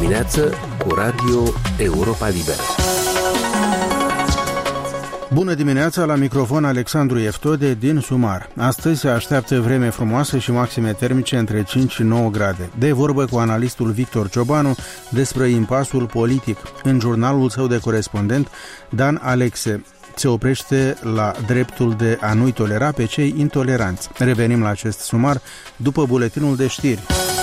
dimineață cu Radio Europa Liberă. Bună dimineața, la microfon Alexandru Eftode din Sumar. Astăzi se așteaptă vreme frumoasă și maxime termice între 5 și 9 grade. De vorbă cu analistul Victor Ciobanu despre impasul politic. În jurnalul său de corespondent, Dan Alexe se oprește la dreptul de a nu-i tolera pe cei intoleranți. Revenim la acest sumar după buletinul de știri.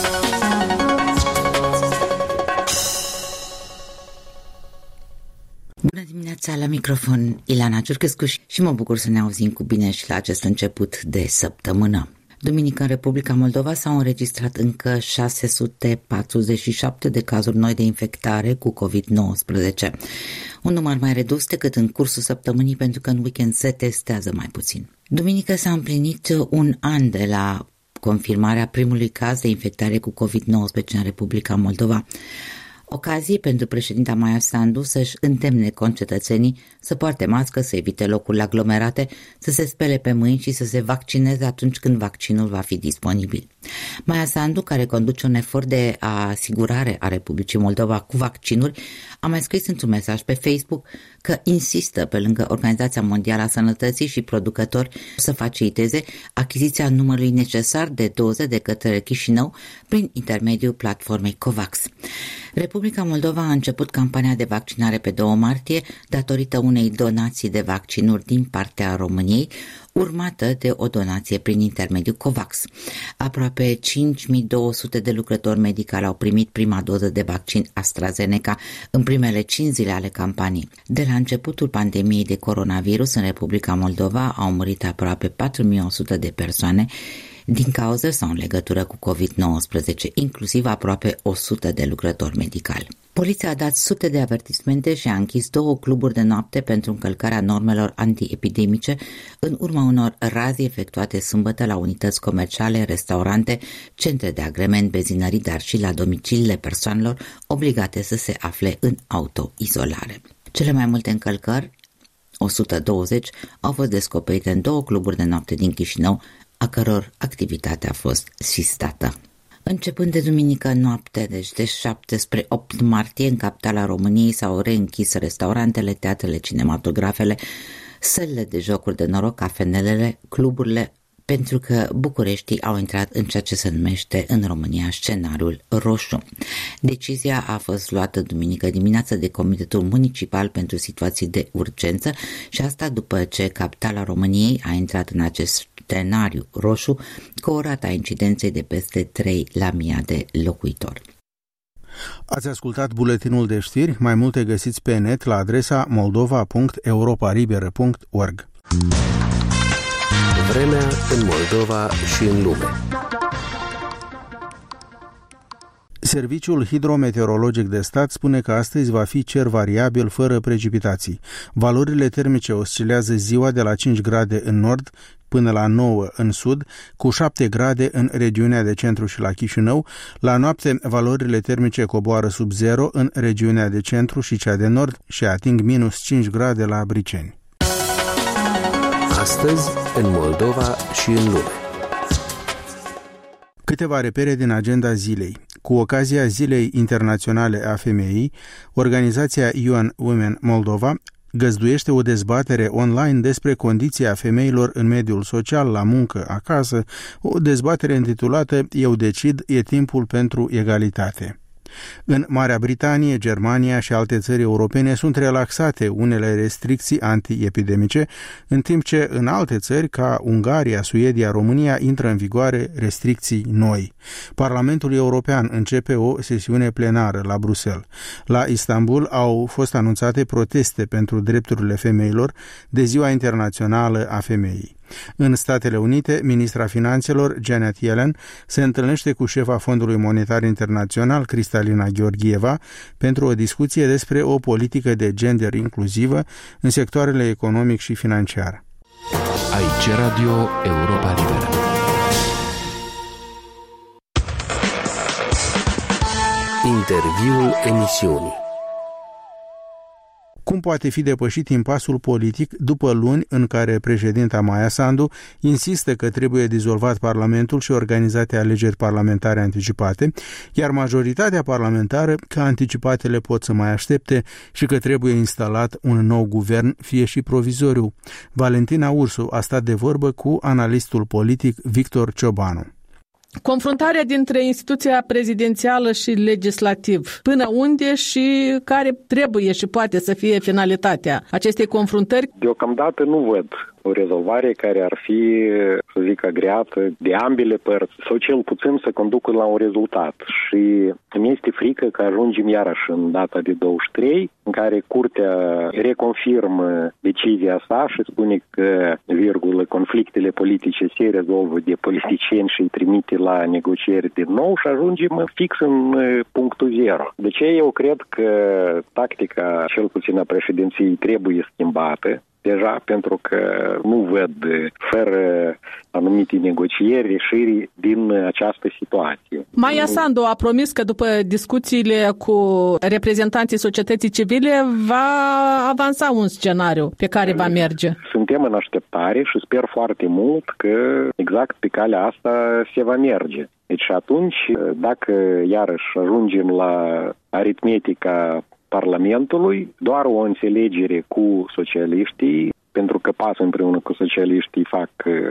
Bună dimineața, la microfon Ilana Ciurcescu și mă bucur să ne auzim cu bine și la acest început de săptămână. Duminică în Republica Moldova s-au înregistrat încă 647 de cazuri noi de infectare cu COVID-19. Un număr mai redus decât în cursul săptămânii, pentru că în weekend se testează mai puțin. Duminică s-a împlinit un an de la confirmarea primului caz de infectare cu COVID-19 în Republica Moldova. Ocazie pentru președinta Maia Sandu să-și îndemne concetățenii să poarte mască, să evite locurile aglomerate, să se spele pe mâini și să se vaccineze atunci când vaccinul va fi disponibil. Maia Sandu, care conduce un efort de asigurare a Republicii Moldova cu vaccinuri, a mai scris într-un mesaj pe Facebook că insistă pe lângă Organizația Mondială a Sănătății și producători să faciliteze achiziția numărului necesar de doze de către Chișinău prin intermediul platformei COVAX. Republica Moldova a început campania de vaccinare pe 2 martie datorită unei donații de vaccinuri din partea României, urmată de o donație prin intermediul COVAX. Aproape 5200 de lucrători medicali au primit prima doză de vaccin AstraZeneca în primele 5 zile ale campaniei. De la începutul pandemiei de coronavirus în Republica Moldova au murit aproape 4100 de persoane din cauză sau în legătură cu COVID-19, inclusiv aproape 100 de lucrători medicali. Poliția a dat sute de avertismente și a închis 2 cluburi de noapte pentru încălcarea normelor antiepidemice în urma unor razii efectuate sâmbătă la unități comerciale, restaurante, centre de agrement, benzinării, dar și la domiciliile persoanelor obligate să se afle în autoizolare. Cele mai multe încălcări, 120, au fost descoperite în 2 cluburi de noapte din Chișinău, a căror activitate a fost sistată. Începând de duminică noapte, deci de 7 spre 8 martie, în capitala României s-au reînchis restaurantele, teatrele, cinematografele, sălile de jocuri de noroc, cafenelele, cluburile, pentru că bucureștii au intrat în ceea ce se numește în România scenariul roșu. Decizia a fost luată duminică dimineață de Comitetul Municipal pentru Situații de Urgență și asta după ce capitala României a intrat în acest scenariu roșu cu o rată a incidenței de peste 3 la 1000 de locuitori. Ați ascultat buletinul de știri, mai multe găsiți pe net la adresa moldova.europaribera.org. Vremea în Moldova și în lume. Serviciul hidrometeorologic de stat spune că astăzi va fi cer variabil fără precipitații. Valorile termice oscilează ziua de la 5 grade în nord până la 9 în sud, cu 7 grade în regiunea de centru și la Chișinău. La noapte, valorile termice coboară sub 0 în regiunea de centru și cea de nord și ating minus 5 grade la Briceni. Astăzi, în Moldova și în lume. Câteva repere din agenda zilei. Cu ocazia Zilei Internaționale a Femeii, organizația UN Women Moldova găzduiește o dezbatere online despre condiția femeilor în mediul social, la muncă, acasă, o dezbatere intitulată Eu decid, e timpul pentru egalitate. În Marea Britanie, Germania și alte țări europene sunt relaxate unele restricții antiepidemice, în timp ce în alte țări, ca Ungaria, Suedia, România, intră în vigoare restricții noi. Parlamentul European începe o sesiune plenară la Bruxelles. La Istanbul au fost anunțate proteste pentru drepturile femeilor de Ziua Internațională a Femeii. În Statele Unite, ministra finanțelor, Janet Yellen, se întâlnește cu șefa Fondului Monetar Internațional, Kristalina Georgieva, pentru o discuție despre o politică de gender inclusivă în sectoarele economic și financiar. Aici Radio Europa Liberă. Interviul emisiunii. Cum poate fi depășit impasul politic după luni în care președinta Maia Sandu insistă că trebuie dizolvat Parlamentul și organizate alegeri parlamentare anticipate, iar majoritatea parlamentară că anticipatele pot să mai aștepte și că trebuie instalat un nou guvern, fie și provizoriu. Valentina Ursu a stat de vorbă cu analistul politic Victor Ciobanu. Confruntarea dintre instituția prezidențială și legislativ, până unde și care trebuie și poate să fie finalitatea acestei confruntări? Deocamdată nu văd o rezolvare care ar fi, să zic, agreată de ambele părți sau cel puțin să conducă la un rezultat. Și îmi este frică că ajungem iarăși în data de 23, în care Curtea reconfirmă decizia sa și spune că, conflictele politice se rezolvă de politicieni și îi trimite la negocieri din nou și ajungem fix în punctul zero. De ce eu cred că tactica, cel puțin a președinției, trebuie schimbată deja, pentru că nu văd, fără anumite negocieri, ieșiri din această situație. Maia Sandu a promis că după discuțiile cu reprezentanții societății civile va avansa un scenariu pe care va merge. Suntem în așteptare și sper foarte mult că exact pe calea asta se va merge. Deci atunci, dacă iarăși ajungem la aritmetica Parlamentului, doar o înțelegere cu socialiștii, pentru că pasă împreună cu socialiștii fac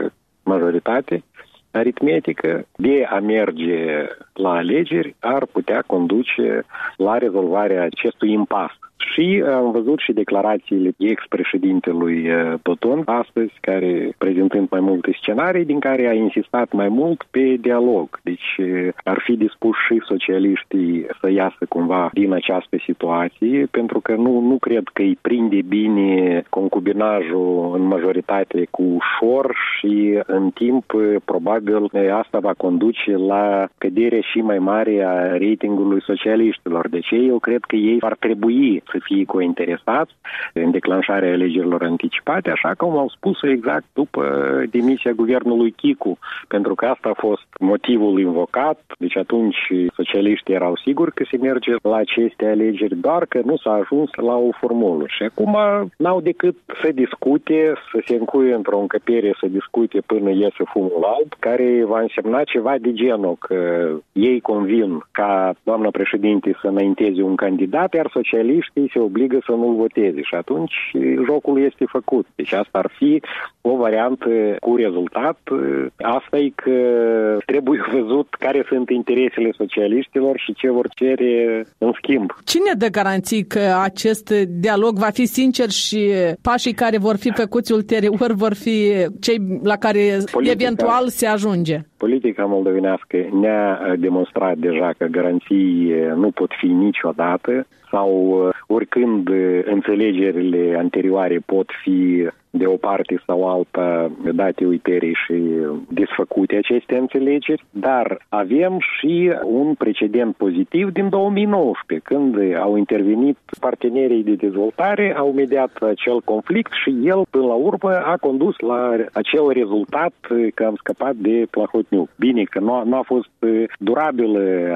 majoritate aritmetică, de a merge la alegeri ar putea conduce la rezolvarea acestui impas. Și am văzut și declarațiile ex-președintelui Toton astăzi, care prezentând mai multe scenarii, din care a insistat mai mult pe dialog. Deci ar fi dispuși și socialiștii să iasă cumva din această situație, pentru că nu cred că îi prinde bine concubinajul în majoritate cu ușor și în timp probabil asta va conduce la căderea și mai mare a ratingului socialiștilor. Deci eu cred că ei ar trebui să fie cointeresați în declanșarea alegerilor anticipate, așa cum au spus exact după demisia guvernului Chicu, pentru că asta a fost motivul invocat. Deci atunci socialiștii erau siguri că se merge la aceste alegeri, doar că nu s-a ajuns la o formulă. Și acum n-au decât să discute, să se încuie într-o încăpere, să discute până iese fumul alb, care va însemna ceva de genul că ei convin ca doamna președinte să înainteze un candidat, iar socialiștii se obligă să nu-l voteze și atunci jocul este făcut. Deci asta ar fi o variantă cu rezultat. Asta e că trebuie văzut care sunt interesele socialiștilor și ce vor cere în schimb. Cine dă garanții că acest dialog va fi sincer și pașii care vor fi făcuți ulterior vor fi cei la care eventual se ajunge? Politica moldovenească ne-a demonstrat deja că garanții nu pot fi niciodată sau oricând înțelegerile anterioare pot fi de o parte sau alta date uitării și desfăcute aceste înțelegeri, dar avem și un precedent pozitiv din 2019, când au intervenit partenerii de dezvoltare, au mediat acel conflict și el, până la urmă, a condus la acel rezultat că am scăpat de Plahotniuc. Bine că nu a fost durabilă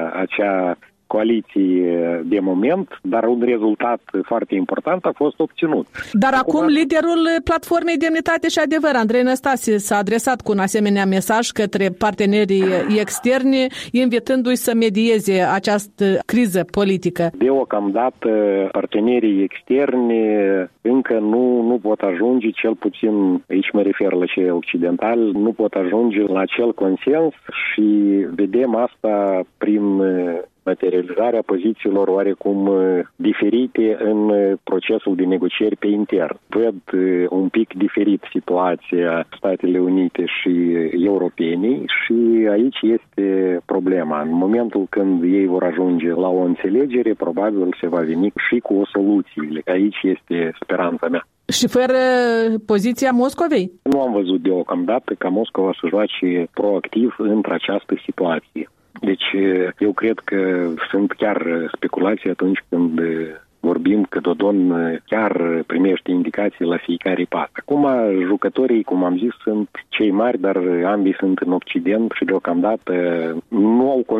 acea coaliție de moment, dar un rezultat foarte important a fost obținut. Dar acum liderul Platformei Demnitate și Adevăr, Andrei Năstase, s-a adresat cu un asemenea mesaj către partenerii externi, invitându-i să medieze această criză politică. Deocamdată, partenerii externi încă nu pot ajunge, cel puțin aici mă refer la cei occidentali, nu pot ajunge la acel consens și vedem asta prin materializarea pozițiilor oarecum diferite în procesul de negocieri pe intern. Văd un pic diferit situația Statele Unite și europenii și aici este problema. În momentul când ei vor ajunge la o înțelegere, probabil se va veni și cu o soluție. Aici este speranța mea. Și fără poziția Moscovei? Nu am văzut deocamdată ca Moscova să joace proactiv într-această situație. Deci eu cred că sunt chiar speculații atunci când vorbim că Dodon chiar primește indicații la fiecare pas. Acum, jucătorii, cum am zis, sunt cei mari, dar ambii sunt în Occident și deocamdată nu au convenit.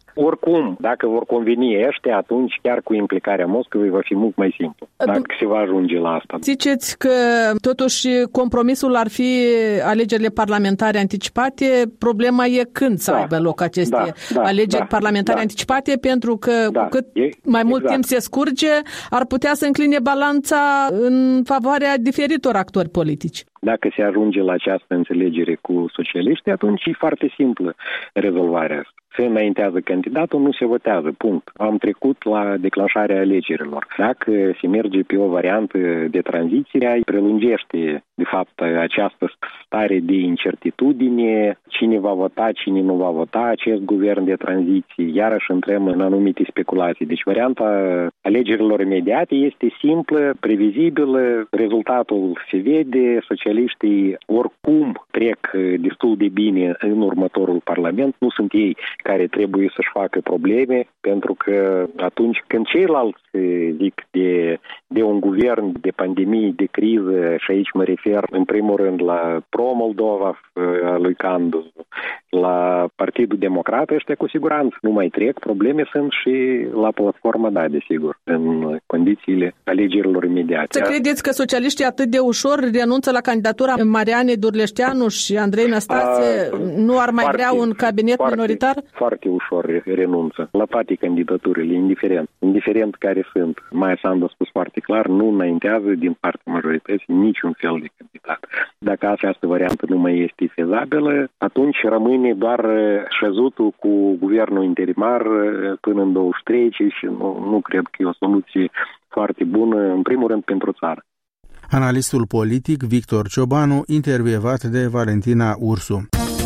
Oricum, dacă vor conveni ăștia, atunci chiar cu implicarea Moscovei va fi mult mai simplu, dacă se va ajunge la asta. Ziceți că totuși compromisul ar fi alegerile parlamentare anticipate. Problema e când să aibă loc aceste alegeri parlamentare anticipate, pentru că cu cât mai mult timp se scurge, ar putea să încline balanța în favoarea diferitor actori politici. Dacă se ajunge la această înțelegere cu socialiștii, atunci e foarte simplă rezolvarea asta. Se înaintează candidatul, nu se votează, punct. Am trecut la declanșarea alegerilor. Dacă se merge pe o variantă de tranziție, prelungește, de fapt, această stare de incertitudine, cine va vota, cine nu va vota acest guvern de tranziție, iarăși intrăm în anumite speculații. Deci varianta alegerilor imediate este simplă, previzibilă, rezultatul se vede, socialiștii oricum trec destul de bine în următorul parlament, nu sunt ei care trebuie să-și facă probleme, pentru că atunci când ceilalți zic de un guvern de pandemie, de criză, și aici mă refer în primul rând la Pro-Moldova, a lui Candu, la Partidul Democrat, ăștia cu siguranță nu mai trec, probleme sunt și la platforma, da, desigur, în condițiile alegerilor imediate. Să credeți că socialiștii atât de ușor renunță la candidatura Marianei Durleșteanu și Andrei Năstase? Nu ar mai vrea un cabinet minoritar? Foarte ușor renunță la toate candidaturile, indiferent care sunt. Maia Sandu a spus foarte clar, nu înaintează din partea majorității niciun fel de candidat. Dacă această variantă nu mai este fezabilă, atunci rămâne doar șezutul cu guvernul interimar până în 23 și nu cred că e o soluție foarte bună, în primul rând pentru țară. Analistul politic Victor Ciobanu, intervievat de Valentina Ursu.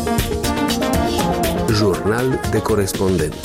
Jurnal de corespondent.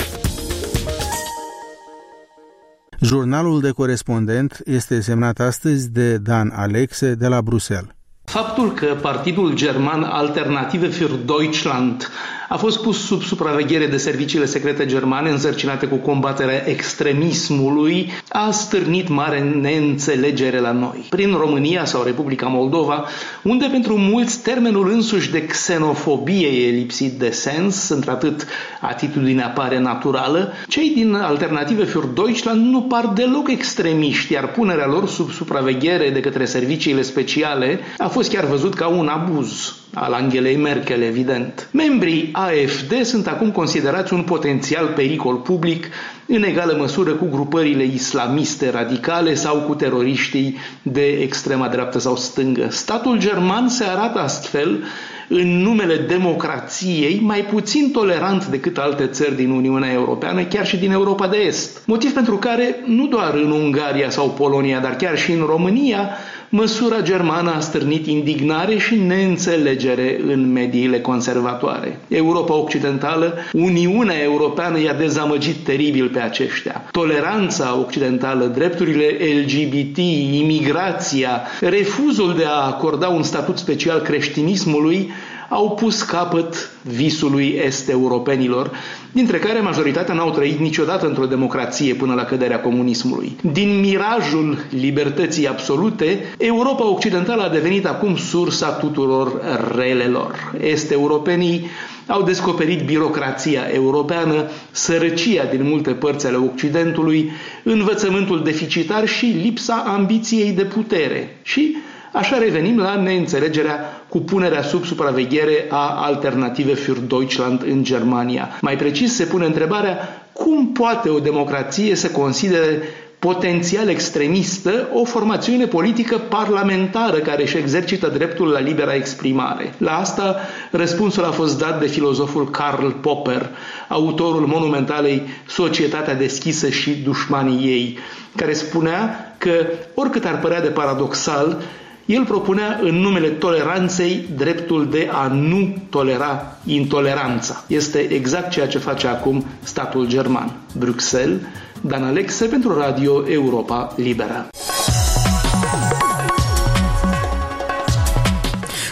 Jurnalul de corespondent este semnat astăzi de Dan Alexe de la Bruxelles. Faptul că partidul german Alternative für Deutschland a fost pus sub supraveghere de serviciile secrete germane însărcinate cu combaterea extremismului a stârnit mare neînțelegere la noi. Prin România sau Republica Moldova, unde pentru mulți termenul însuși de xenofobie e lipsit de sens, într-atât atitudinea pare naturală, cei din Alternative für Deutschland nu par deloc extremiști, iar punerea lor sub supraveghere de către serviciile speciale a fost chiar văzut ca un abuz al Angelei Merkel, evident. Membrii AfD sunt acum considerați un potențial pericol public în egală măsură cu grupările islamiste radicale sau cu teroriștii de extrema dreaptă sau stângă. Statul german se arată astfel, în numele democrației, mai puțin tolerant decât alte țări din Uniunea Europeană, chiar și din Europa de Est. Motiv pentru care, nu doar în Ungaria sau Polonia, dar chiar și în România, măsura germană a stârnit indignare și neînțelegere în mediile conservatoare. Europa Occidentală, Uniunea Europeană i-a dezamăgit teribil pe aceștia. Toleranța occidentală, drepturile LGBT, imigrația, refuzul de a acorda un statut special creștinismului au pus capăt visului est-europenilor, dintre care majoritatea n-au trăit niciodată într-o democrație până la căderea comunismului. Din mirajul libertății absolute, Europa Occidentală a devenit acum sursa tuturor relelor. Est-europenii au descoperit birocrația europeană, sărăcia din multe părți ale Occidentului, învățământul deficitar și lipsa ambiției de putere. Și așa revenim la neînțelegerea cu punerea sub supraveghere a Alternative für Deutschland în Germania. Mai precis se pune întrebarea cum poate o democrație să considere potențial extremistă o formațiune politică parlamentară care își exercită dreptul la libera exprimare. La asta răspunsul a fost dat de filozoful Karl Popper, autorul monumentalei Societatea deschisă și dușmanii ei, care spunea că, oricât ar părea de paradoxal, el propunea în numele toleranței dreptul de a nu tolera intoleranța. Este exact ceea ce face acum statul german. Bruxelles, Dan Alexe pentru Radio Europa Liberă.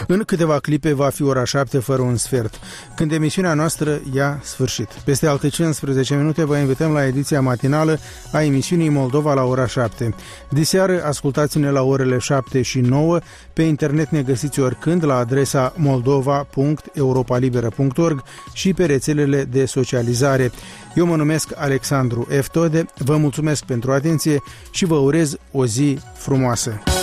În câteva clipe va fi ora 7 fără un sfert, când emisiunea noastră ia sfârșit. Peste alte 15 minute vă invităm la ediția matinală a emisiunii Moldova la ora 7. Diseară ascultați-ne la orele 7 și 9. Pe internet ne găsiți oricând la adresa moldova.europalibera.org și pe rețelele de socializare. Eu mă numesc Alexandru F. Tode, vă mulțumesc pentru atenție și vă urez o zi frumoasă.